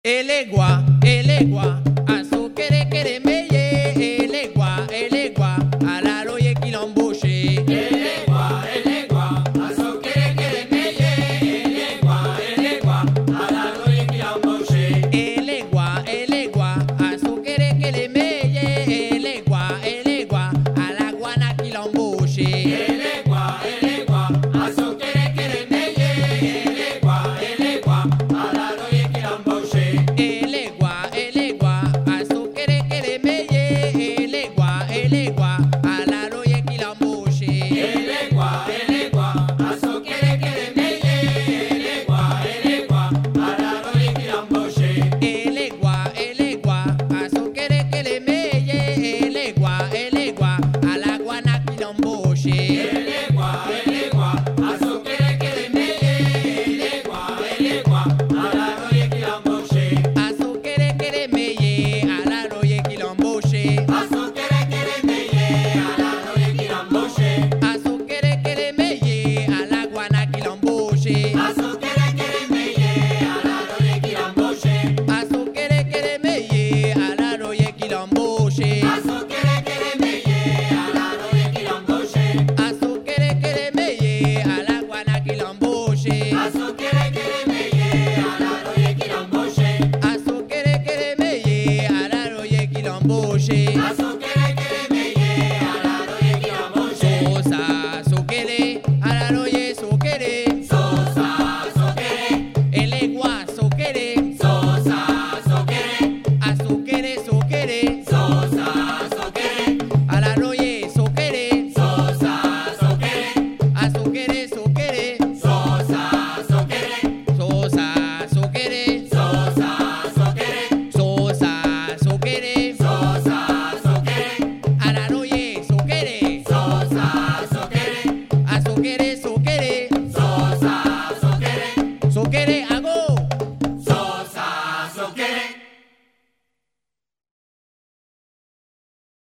Elegua, aso kere meye, elegua, alaro ye kilomboche. Elegua, aso kere meye, elegua, alaro ye kilomboche. Elegua, aso kere meye, elegua, alaguana kilomboche. Elegua, aso kere meye, elegua, alaro ye kilomboche. Elegua, aso kere meye, elegua, alaro ye kilomboche. Elegua, aso kere meye, elegua, alaro ye kilomboche. Elegua, aso kere meye, elegua, alaguana kilomboche. Elegua, aso kere meye, elegua, alaro ye kilomboche. Aso kere meye, alaro ye kilomboche. Aso kere meye, alaro ye kilomboche. Aso kere meye, alaguana kilomboche. Aso kere meye, alaro ye kilomboche. Aso kere meye, alaro ye kilomboche. Aso kere meye, alaro ye kilomboche. Aso kere meye, alaguana kilomboche. Aso kere meye, alaro ye kilomboche. Aso kere meye, alaro ye kilomboche. Aso kere meye, alaro ye kilomboche. Sosa, sokere, alaro ye sokere. Sosa, sokere, Elegua, sokere. sosa, sokere, Sokere, sosa, sokere, alaro ye sokere. sosa, sokere, Sokere, sosa, sokere, sosa, sokere. sosa, sokere, Sosa, sokere. sosa, sokere, Alaro ye sokere. sosa, sokere, Sokere,